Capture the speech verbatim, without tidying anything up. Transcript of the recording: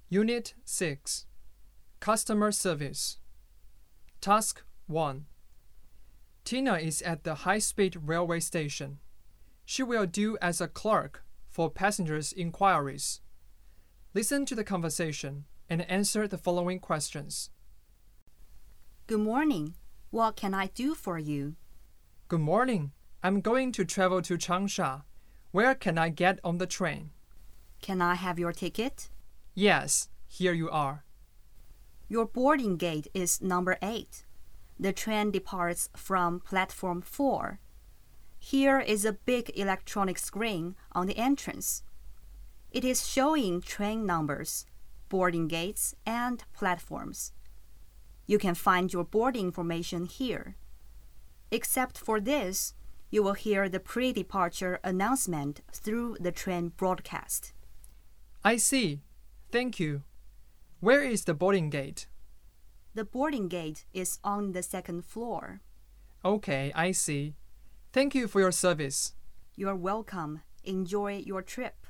Unit six, Customer Service. Task one. Tina is at the high-speed railway station. She will do as a clerk for passengers' inquiries. Listen to the conversation and answer the following questions. Good morning. What can I do for you? Good morning. I'm going to travel to Changsha. Where can I get on the train? Can I have your ticket? Yes, here you are. Your boarding gate is number eight. The train departs from platform four. Here is a big electronic screen on the entrance. It is showing train numbers, boarding gates, and platforms. You can find your boarding information here. Except for this, you will hear the pre-departure announcement through the train broadcast. I see. Thank you. Where is the boarding gate? The boarding gate is on the second floor. Okay, I see. Thank you for your service. You're welcome. Enjoy your trip.